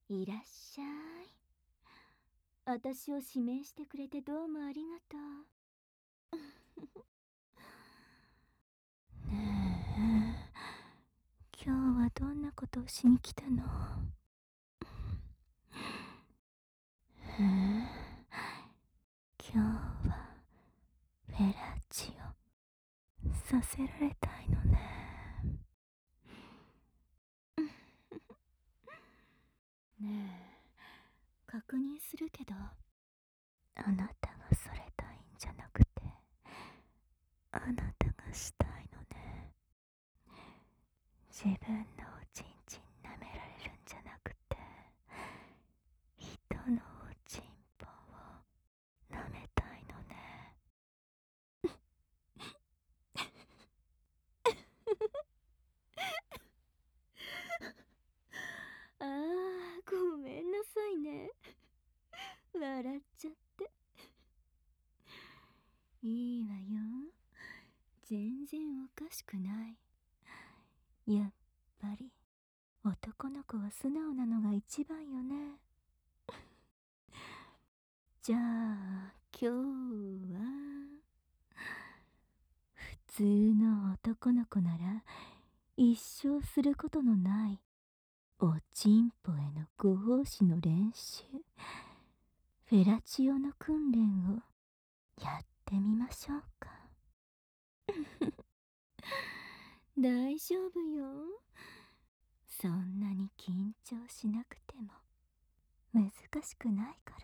いらっしゃい。私を指名してくれてどうもありがとう。ねえ、今日はどんなことをしに来たの？へえ、今日はフェラチオさせられたいのね。ねえ、確認するけど、あなたがされたいんじゃなくて、あなたがしたいのね。自分のおちんちん舐められるんじゃなくて、人のおちんぽを舐めたいのね。ああ、ごめんなさいね。笑っちゃって。いいわよ。全然おかしくない。やっぱり男の子は素直なのが一番よね。じゃあ今日は普通の男の子なら一生することのないおちんぽへのご奉仕の練習、フェラチオの訓練をやってみましょうか。大丈夫よ。そんなに緊張しなくても難しくないから。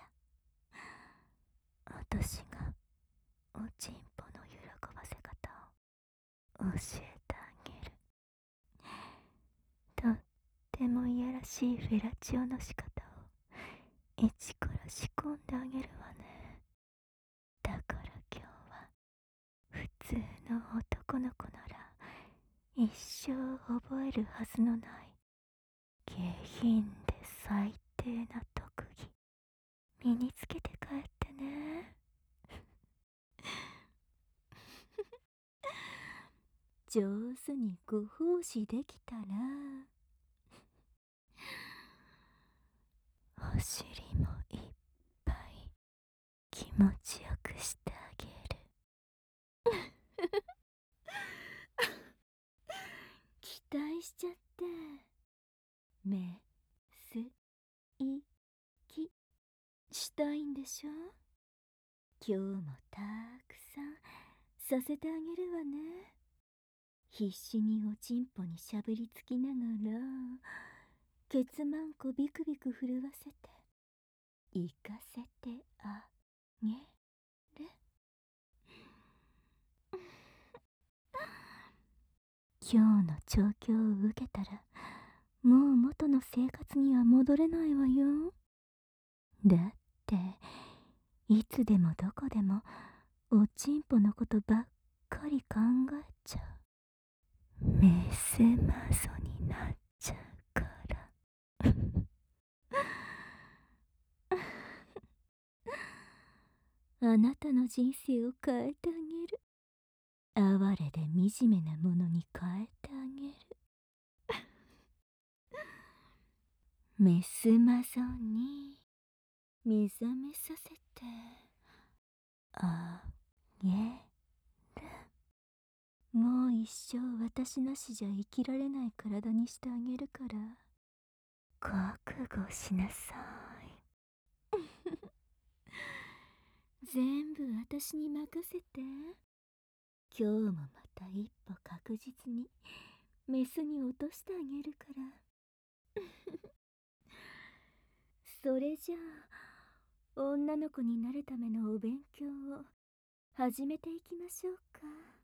私がおちんぽの喜ばせ方を教えてあげる。とってもいやらしいフェラチオの仕方を一から仕込んであげるわね。だから今日は普通の男の子なら一生覚えるはずのない下品で最低な特技身につけて帰ってね。上手にご奉仕できたらお尻もいっぱい気持ちよくしてあげる。期待しちゃって。メスイキしたいんでしょ？今日もたくさんさせてあげるわね。必死におちんぽにしゃぶりつきながらケツマンコビクビク震わせて行かせてあげる。今日の調教を受けたらもう元の生活には戻れないわよ。だっていつでもどこでもおちんぽのことばっかり考えちゃうメスマゾになっちゃうから。あなたの人生を変えてあげる。哀れで惨めなものに変えてあげる。メスマゾに目覚めさせてあげる。もう一生私なしじゃ生きられない体にしてあげるから覚悟しなさい。全部私に任せて。今日もまた一歩確実にメスに落としてあげるから。それじゃあ女の子になるためのお勉強を始めていきましょうか。